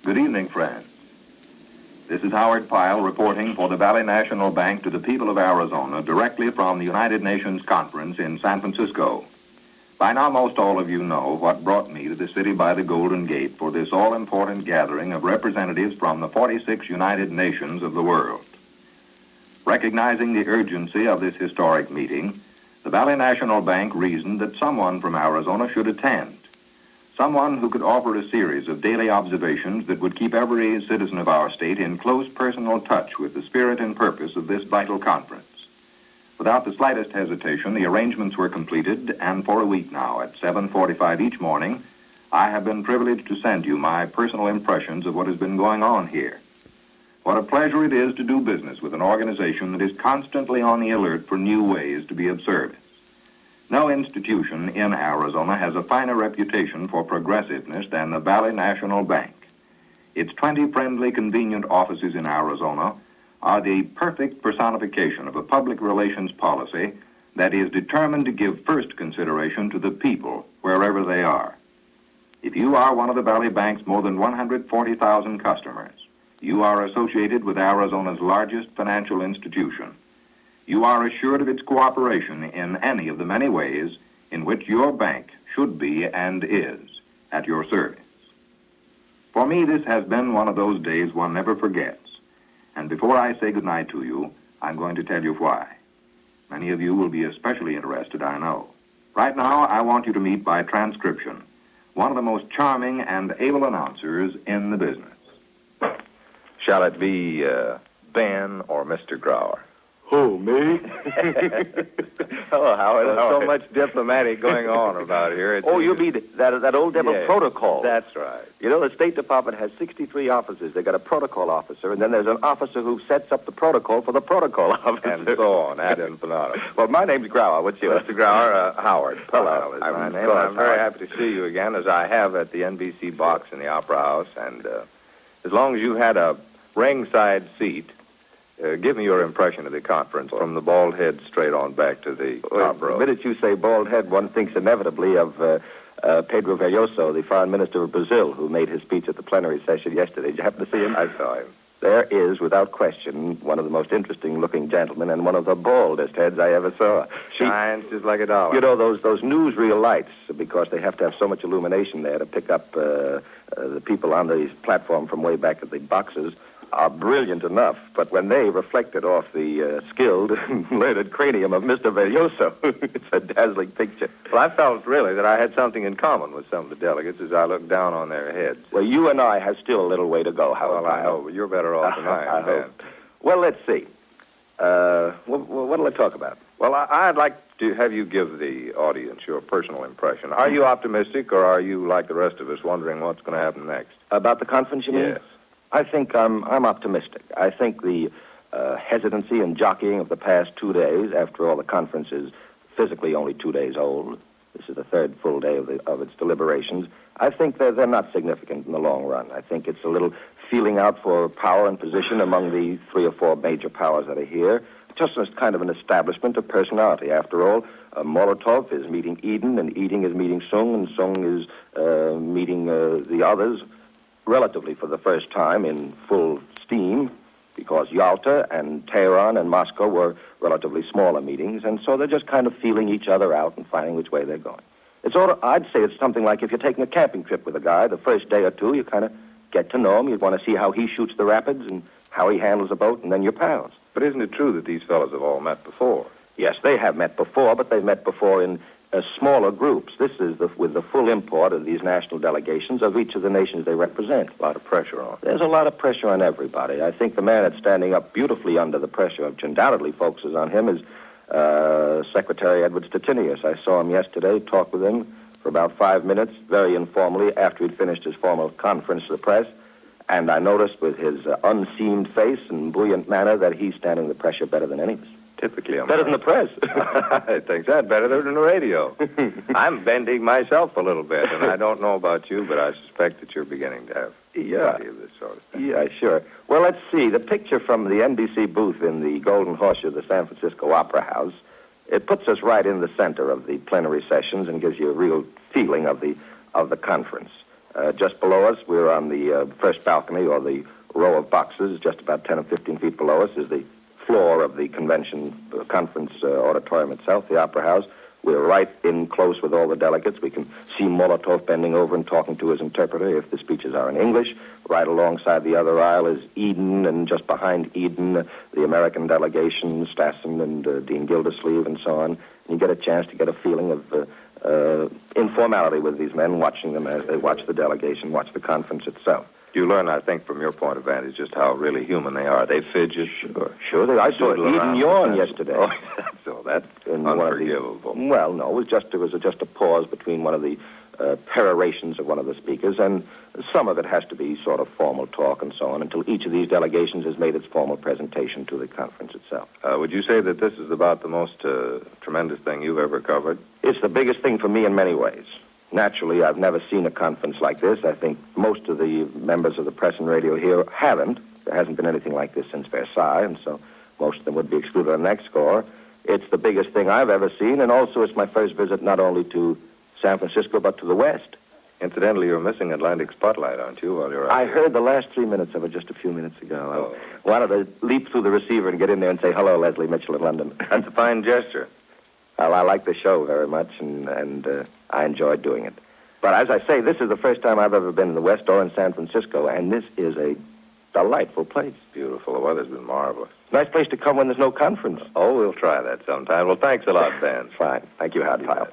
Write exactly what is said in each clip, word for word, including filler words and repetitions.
Good evening, friends. This is Howard Pyle reporting for the Valley National Bank to the people of Arizona directly from the United Nations Conference in San Francisco. By now, most all of you know what brought me to the city by the Golden Gate for this all-important gathering of representatives from the forty-six United Nations of the world. Recognizing the urgency of this historic meeting, the Valley National Bank reasoned that someone from Arizona should attend. Someone who could offer a series of daily observations that would keep every citizen of our state in close personal touch with the spirit and purpose of this vital conference. Without the slightest hesitation, the arrangements were completed, and for a week now, at seven forty-five each morning, I have been privileged to send you my personal impressions of what has been going on here. What a pleasure it is to do business with an organization that is constantly on the alert for new ways to be of service. No institution in Arizona has a finer reputation for progressiveness than the Valley National Bank. Its twenty friendly, convenient offices in Arizona are the perfect personification of a public relations policy that is determined to give first consideration to the people wherever they are. If you are one of the Valley Bank's more than one hundred forty thousand customers, you are associated with Arizona's largest financial institution. You are assured of its cooperation in any of the many ways in which your bank should be and is at your service. For me, this has been one of those days one never forgets. And before I say goodnight to you, I'm going to tell you why. Many of you will be especially interested, I know. Right now, I want you to meet by transcription one of the most charming and able announcers in the business. Shall it be uh, Ben or Mister Grauer? Who, me? Hello, Howard. There's How so are you? much diplomatic going on about here. It's Oh, you mean that that old devil Yes, protocol? That's right. You know, the State Department has sixty-three officers. They got a protocol officer, and then there's an officer who sets up the protocol for the protocol officer. And so on, ad infinitum. Well, my name's Grauer. What's yours? Mister Grauer, uh, Howard. Hello. Is I'm my name. Clark I'm very Howard. happy to see you again, as I have at the N B C box in the Opera House. And uh, as long as you had a ringside seat, Uh, give me your impression of the conference from the bald head straight on back to the Well, top the row. minute you say bald head, one thinks inevitably of uh, uh, Pedro Velloso, the foreign minister of Brazil, who made his speech at the plenary session yesterday. Did you happen to see him? I saw him. There is, without question, one of the most interesting-looking gentlemen and one of the baldest heads I ever saw. Shines just like a dollar. You know, those those newsreel lights, because they have to have so much illumination there to pick up uh, uh, the people on the platform from way back at the boxes, are brilliant enough, but when they reflected off the uh, skilled and learned cranium of Mister Velloso, it's a dazzling picture. Well, I felt really that I had something in common with some of the delegates as I looked down on their heads. Well, you and I have still a little way to go, Howard. Well, I know, but you're better off than I am, I Ben. hope. Well, let's see. Uh, what, what'll I talk about? Well, I, I'd like to have you give the audience your personal impression. Are you optimistic, or are you, like the rest of us, wondering what's going to happen next? About the conference, you mean? Yes. I think I'm, I'm optimistic. I think the uh, hesitancy and jockeying of the past two days, after all, the conference is physically only two days old. This is the third full day of, the, of its deliberations. I think they're, they're not significant in the long run. I think it's a little feeling out for power and position among the three or four major powers that are here. Just as kind of an establishment of personality. After all, uh, Molotov is meeting Eden, and Eden is meeting Sung, and Sung is uh, meeting uh, the others relatively for the first time in full steam, because Yalta and Tehran and Moscow were relatively smaller meetings, and so they're just kind of feeling each other out and finding which way they're going. It's sort of, I'd say it's something like if you're taking a camping trip with a guy, the first day or two, you kind of get to know him. You'd want to see how he shoots the rapids and how he handles a boat, and then you're pals. But isn't it true that these fellows have all met before? Yes, they have met before, but they've met before in uh, smaller groups. This is the, with the full import of these national delegations of each of the nations they represent. A lot of pressure on. There's a lot of pressure on everybody. I think the man that's standing up beautifully under the pressure, which undoubtedly focuses on him, is uh, Secretary Edward Stettinius. I saw him yesterday, talked with him for about five minutes, very informally, after he'd finished his formal conference to the press. And I noticed with his uh, unseamed face and buoyant manner that he's standing the pressure better than any of us. Typically, I'm Better than the press. I think that better than the radio. I'm bending myself a little bit, and I don't know about you, but I suspect that you're beginning to have Yeah. plenty of this sort of thing. Yeah, sure. Well, let's see. The picture from the N B C booth in the Golden Horseshoe of the San Francisco Opera House, it puts us right in the center of the plenary sessions and gives you a real feeling of the of the conference. Uh, just below us, we're on the uh, first balcony, or the row of boxes, just about ten or fifteen feet below us, is the floor of the convention uh, conference uh, auditorium itself, the Opera House. We're right in close with all the delegates. We can see Molotov bending over and talking to his interpreter if the speeches are in English. Right alongside the other aisle is Eden, and just behind Eden, uh, the American delegation, Stassen and uh, Dean Gildersleeve and so on. And you get a chance to get a feeling of uh, uh, informality with these men, watching them as they watch the delegation, watch the conference itself. You learn, I think, from your point of vantage, just how really human they are. They fidget. Sure, sure. They, I saw Eden yawn yesterday. Oh, so that's in unforgivable. The, well, no, it was just it was just a pause between one of the uh, perorations of one of the speakers, and some of it has to be sort of formal talk and so on until each of these delegations has made its formal presentation to the conference itself. Uh, would you say that this is about the most uh, tremendous thing you've ever covered? It's the biggest thing for me in many ways. Naturally, I've never seen a conference like this. I think most of the members of the press and radio here haven't. There hasn't been anything like this since Versailles, and so most of them would be excluded on the next score. It's the biggest thing I've ever seen, and also it's my first visit not only to San Francisco, but to the West. Incidentally, you're missing Atlantic Spotlight, aren't you, while you're out I here? heard the last three minutes of it just a few minutes ago. Oh. I wanted to leap through the receiver and get in there and say, hello, Leslie Mitchell in London. That's a fine gesture. Well, I like the show very much, and, and uh, I enjoyed doing it. But as I say, this is the first time I've ever been in the West or in San Francisco, and this is a delightful place. Beautiful. The weather's been marvelous. Nice place to come when there's no conference. Oh, we'll try that sometime. Well, thanks a lot, Ben. Fine. Thank you, Howard Pyle.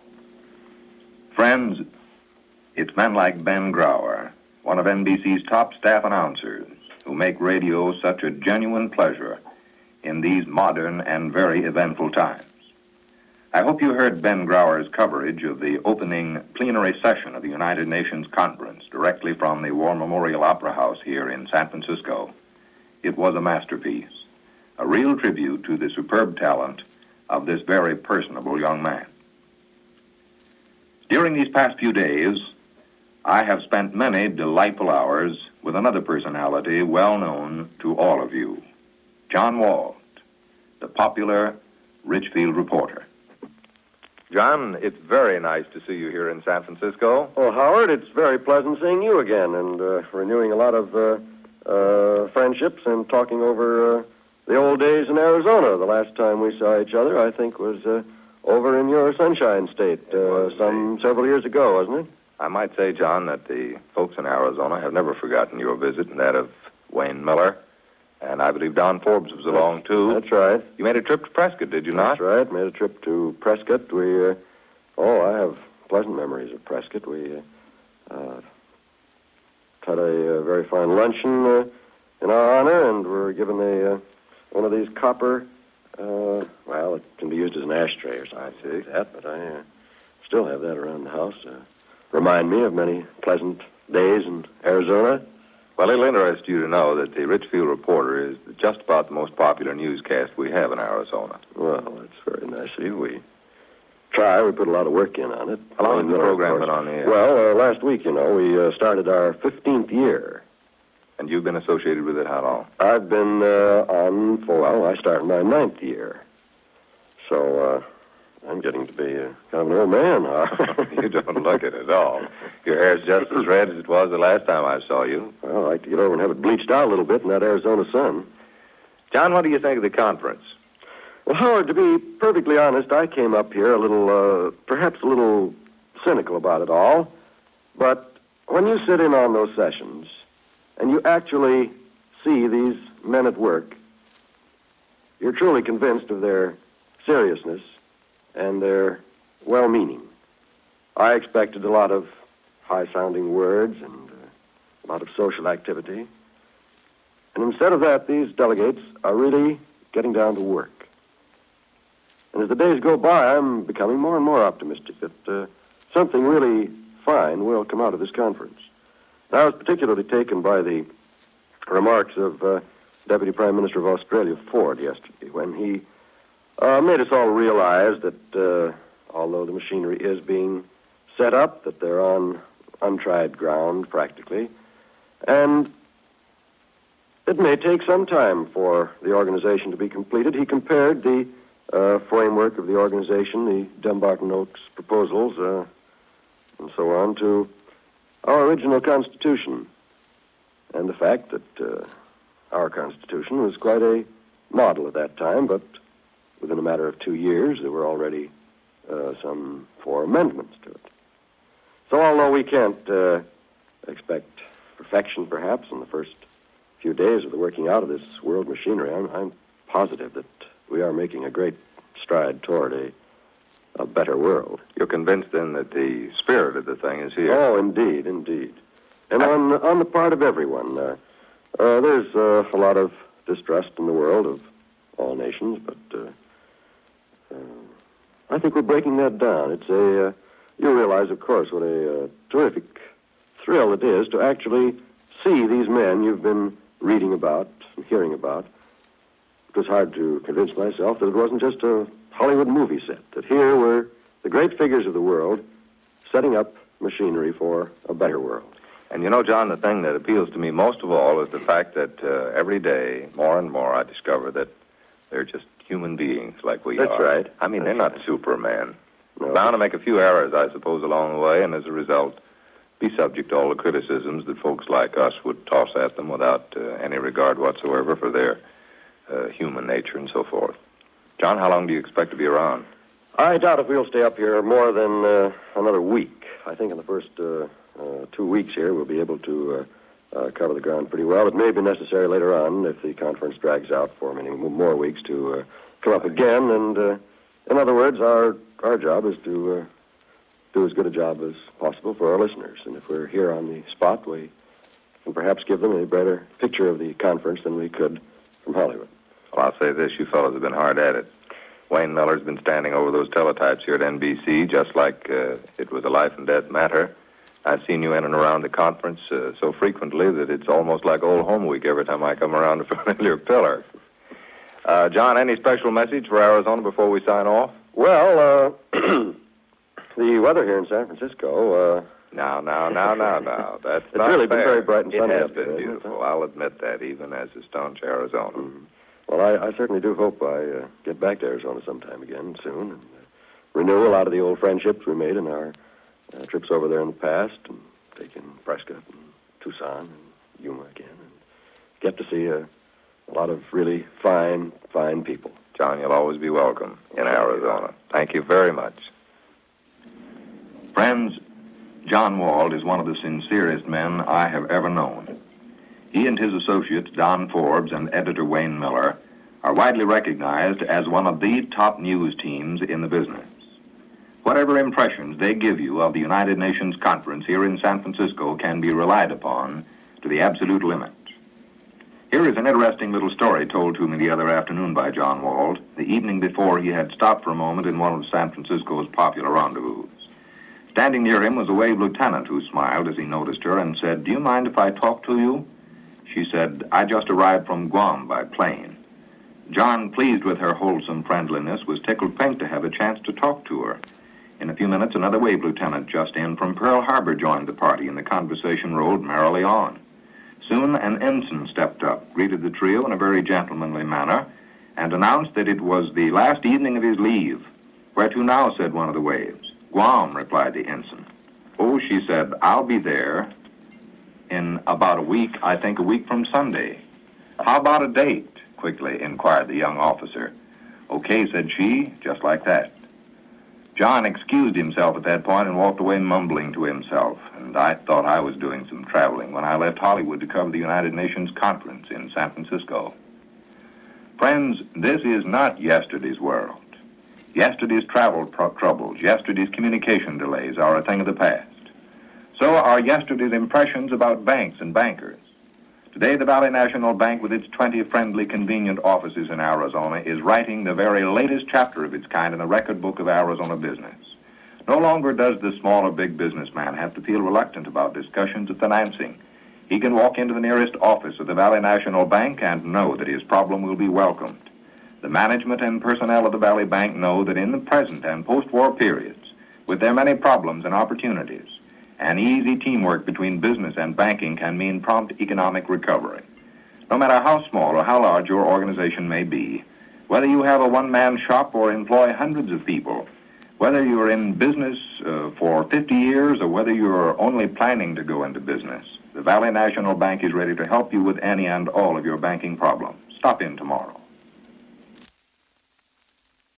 Friends, it's men like Ben Grauer, one of N B C's top staff announcers, who make radio such a genuine pleasure in these modern and very eventful times. I hope you heard Ben Grauer's coverage of the opening plenary session of the United Nations Conference directly from the War Memorial Opera House here in San Francisco. It was a masterpiece, a real tribute to the superb talent of this very personable young man. During these past few days, I have spent many delightful hours with another personality well known to all of you, John Wald, the popular Richfield reporter. John, it's very nice to see you here in San Francisco. Well, Howard, it's very pleasant seeing you again and uh, renewing a lot of uh, uh, friendships and talking over uh, the old days in Arizona. The last time we saw each other, I think, was uh, over in your Sunshine State uh, some several years ago, wasn't it? I might say, John, that the folks in Arizona have never forgotten your visit and that of Wayne Miller. And I believe Don Forbes was along, too. That's right. You made a trip to Prescott, did you not? That's right. Made a trip to Prescott. We, uh, oh, I have pleasant memories of Prescott. We uh, uh, had a uh, very fine luncheon uh, in our honor, and were given a uh, one of these copper, uh, well, it can be used as an ashtray or something like that, but I uh, still have that around the house. Uh, remind me of many pleasant days in Arizona. Well, it'll interest you to know that the Richfield Reporter is just about the most popular newscast we have in Arizona. Well, that's very nice of you. We try. We put a lot of work in on it. How long has Wayne the Miller, program of been course. on the air? Well, uh, last week, you know, we uh, started our fifteenth year. And you've been associated with it how long? I've been uh, on for, well, I started my ninth year. So, uh, I'm getting to be uh, kind of an old man, huh? You don't look it at all. Your hair's just as red as it was the last time I saw you. Well, I like to get over and have it bleached out a little bit in that Arizona sun. John, what do you think of the conference? Well, Howard, to be perfectly honest, I came up here a little, uh, perhaps a little cynical about it all. But when you sit in on those sessions and you actually see these men at work, you're truly convinced of their seriousness and their well-meaning. I expected a lot of high-sounding words and uh, a lot of social activity. And instead of that, these delegates are really getting down to work. And as the days go by, I'm becoming more and more optimistic that uh, something really fine will come out of this conference. I was particularly taken by the remarks of uh, Deputy Prime Minister of Australia, Ford, yesterday, when he uh, made us all realize that uh, although the machinery is being set up, that they're on untried ground, practically, and it may take some time for the organization to be completed. He compared the uh, framework of the organization, the Dumbarton Oaks proposals, uh, and so on, to our original Constitution and the fact that uh, our Constitution was quite a model at that time, but within a matter of two years, there were already uh, some four amendments to it. So although we can't uh, expect perfection, perhaps, in the first few days of the working out of this world machinery, I'm, I'm positive that we are making a great stride toward a, a better world. You're convinced, then, that the spirit of the thing is here? Oh, indeed, indeed. And on, on the part of everyone. Uh, uh, there's uh, a lot of distrust in the world of all nations, but uh, uh, I think we're breaking that down. It's a, uh, you realize, of course, what a uh, terrific thrill it is to actually see these men you've been reading about and hearing about. It was hard to convince myself that it wasn't just a Hollywood movie set, that here were the great figures of the world setting up machinery for a better world. And you know, John, the thing that appeals to me most of all is the fact that uh, every day, more and more, I discover that they're just human beings like we That's are. right. I mean, That's they're not right. Superman. No. Bound to make a few errors, I suppose, along the way, and as a result, be subject to all the criticisms that folks like us would toss at them without uh, any regard whatsoever for their uh, human nature and so forth. John, how long do you expect to be around? I doubt if we'll stay up here more than uh, another week. I think in the first uh, uh, two weeks here we'll be able to uh, uh, cover the ground pretty well. It may be necessary later on, if the conference drags out for many more weeks, to uh, come up again. And uh, in other words, our our job is to uh, do as good a job as possible for our listeners. And if we're here on the spot, we can perhaps give them a better picture of the conference than we could from Hollywood. Well, I'll say this, you fellows have been hard at it. Wayne Miller's been standing over those teletypes here at N B C just like uh, it was a life and death matter. I've seen you in and around the conference uh, so frequently that it's almost like old home week every time I come around a familiar pillar. Uh, John, any special message for Arizona before we sign off? Well, uh, the weather here in San Francisco, uh, Now, now, now, now, now. That's It's not really been fair. very bright and sunny It has up here, been hasn't it? beautiful. I'll admit that, even as a staunch Arizona. Mm-hmm. Well, I, I certainly do hope I uh, get back to Arizona sometime again soon and uh, renew a lot of the old friendships we made in our uh, trips over there in the past, and taking Prescott and Tucson and Yuma again, and get to see a, a lot of really fine, fine people. John, you'll always be welcome in Arizona. Thank you very much. Friends, John Wald is one of the sincerest men I have ever known. He and his associates, Don Forbes and editor Wayne Miller, are widely recognized as one of the top news teams in the business. Whatever impressions they give you of the United Nations Conference here in San Francisco can be relied upon to the absolute limit. Here is an interesting little story told to me the other afternoon by John Wald, the evening before he had stopped for a moment in one of San Francisco's popular rendezvous. Standing near him was a wave lieutenant who smiled as he noticed her and said, "Do you mind if I talk to you?" She said, "I just arrived from Guam by plane." John, pleased with her wholesome friendliness, was tickled pink to have a chance to talk to her. In a few minutes, another wave lieutenant just in from Pearl Harbor joined the party, and the conversation rolled merrily on. Soon an ensign stepped up, greeted the trio in a very gentlemanly manner, and announced that it was the last evening of his leave. "Where to now?" said one of the waves. "Guam," replied the ensign. "Oh," she said, "I'll be there in about a week, I think a week from Sunday." "How about a date?" quickly inquired the young officer. "Okay," said she, just like that. John excused himself at that point and walked away mumbling to himself, and I thought I was doing some traveling when I left Hollywood to cover the United Nations Conference in San Francisco. Friends, this is not yesterday's world. Yesterday's travel tr- troubles, yesterday's communication delays are a thing of the past. So are yesterday's impressions about banks and bankers. Today, the Valley National Bank, with its twenty friendly, convenient offices in Arizona, is writing the very latest chapter of its kind in the record book of Arizona business. No longer does the small or big businessman have to feel reluctant about discussions of financing. He can walk into the nearest office of the Valley National Bank and know that his problem will be welcomed. The management and personnel of the Valley Bank know that in the present and post-war periods, with their many problems and opportunities, an easy teamwork between business and banking can mean prompt economic recovery. No matter how small or how large your organization may be, whether you have a one-man shop or employ hundreds of people, Whether you're in business uh, for fifty years or whether you're only planning to go into business, the Valley National Bank is ready to help you with any and all of your banking problems. Stop in tomorrow.